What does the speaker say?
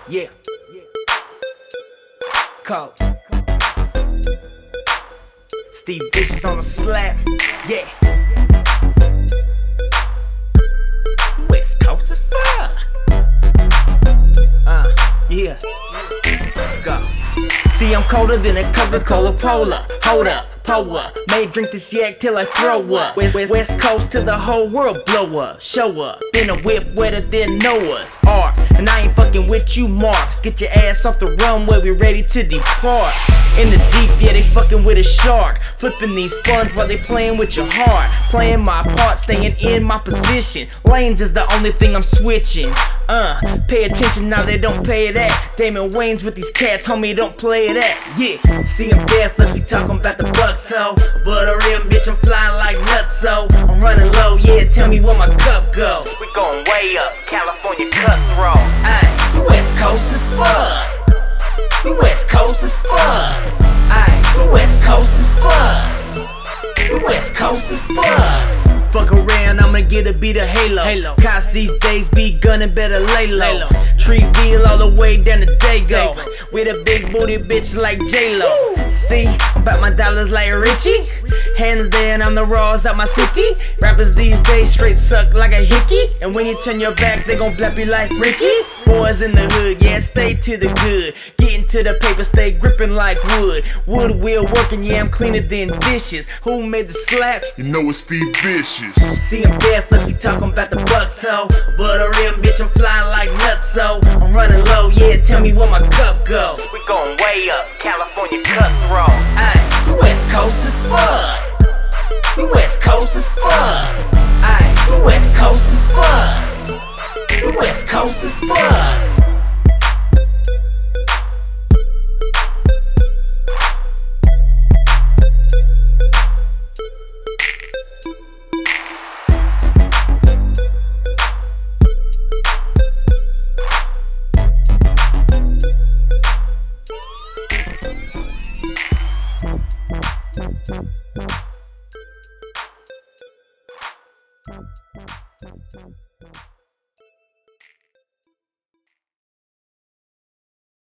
Yeah. Cold. Steve Vicious on the slap. Yeah. West Coast is fuck. Yeah. Let's go. See, I'm colder than a Coca-Cola Polar. Hold up, pour up. May drink this yak till I throw up. West Coast till the whole world blow up. Show up in a whip wetter than Noah's Ark. And I ain't fucking with you marks. Get your ass off the runway, we ready to depart. In the deep, yeah, they fucking with a shark. Flipping these funds while they playing with your heart. Playing my part, staying in my position. Lanes is the only thing I'm switching. Pay attention now, they don't pay that. Damon Wayans with these cats, homie, don't play that. Yeah, see I'm deathless, we talking about the bucks, ho. But a real bitch, I'm flying like nuts, so I'm running low, yeah, tell me where my cup go. We going way up, California cutthroat. Ayy, West Coast is fuck. The West Coast is fuck. Ayy, the West Coast is fuck. The West Coast is fuck. Fuck around, I'ma get a beat of Halo. Cops these days be gunning, better lay low. Treeville all the way down to Dago. With a big booty bitch like J-Lo. See, I'm about my dollars like Richie. Hands down, I'm the rawest out my city. Rappers these days straight suck like a hickey. And when you turn your back, they gon' blap you like Ricky. Boys in the hood, yeah, stay to the good. Getting to the paper, stay gripping like wood. Wood wheel working, yeah, I'm cleaner than dishes. Who made the slap? You know it's Steve Vicious. See, I'm deathless, we talking about the bucks, ho. But a real bitch, I'm flying like nuts, so I'm running low, yeah, tell me where my cup go. We going way up, California cutthroat. Ayy, the West Coast is fuck. The West Coast is fuck. Ayy, the West Coast is fuck. The West Coast is fuck. Thank you.